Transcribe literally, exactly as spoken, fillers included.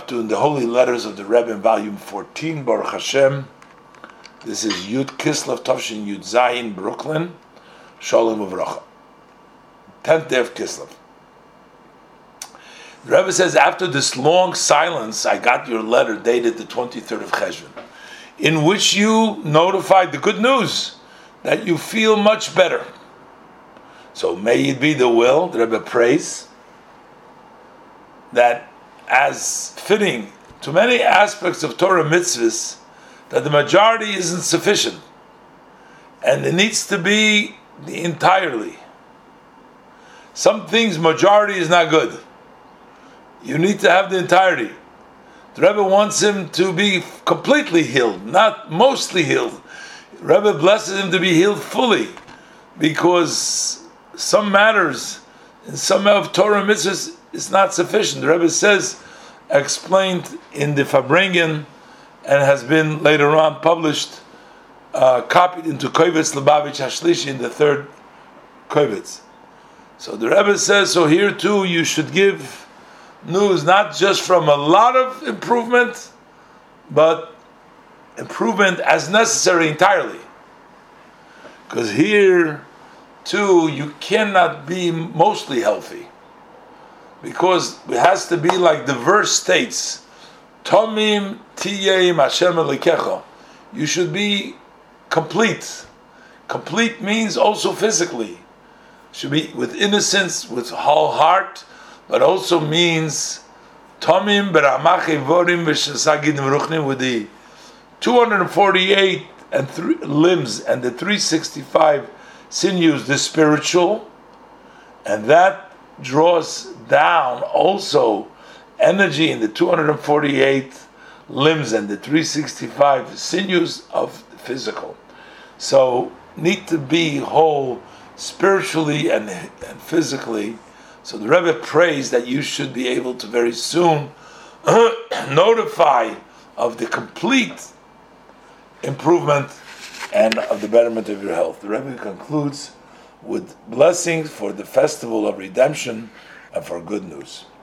up to in the Holy Letters of the Rebbe in volume fourteen, Baruch Hashem. This is Yud Kislev Tavshin Yud Zayin, Brooklyn, Shalom Uvracha. tenth day of Kislev. The Rebbe says, after this long silence, I got your letter dated the twenty-third of Cheshvan, in which you notified the good news that you feel much better. So may it be the will, the Rebbe prays, that as fitting to many aspects of Torah mitzvahs, that the majority isn't sufficient, and it needs to be the entirely. Some things majority is not good. You need to have the entirety. The Rebbe wants him to be completely healed, not mostly healed. The Rebbe blesses him to be healed fully, because some matters in some of Torah mitzvahs is not sufficient. The Rebbe says, explained in the Farbrengen, and has been later on published, uh, copied into Kovetz Lubavitch Hashlishi in the third Kovetz. So the Rebbe says, so here too you should give news not just from a lot of improvement, but improvement as necessary entirely. Because here too you cannot be mostly healthy, because it has to be like the verse states, Tomim tiyeh Hashem elikecha. You should be complete. Complete means also physically. Should be with innocence, with whole heart, but also means Tomim beramach evorim v'shesagid v'ruchnim, with the two hundred forty-eight and three limbs and the three hundred sixty-five sinews, the spiritual, and that draws down also energy in the two hundred forty-eight limbs and the three hundred sixty-five sinews of the physical. So need to be whole spiritually and, and physically. So the Rebbe prays that you should be able to very soon notify of the complete improvement and of the betterment of your health. The Rebbe concludes with blessings for the festival of redemption and for good news.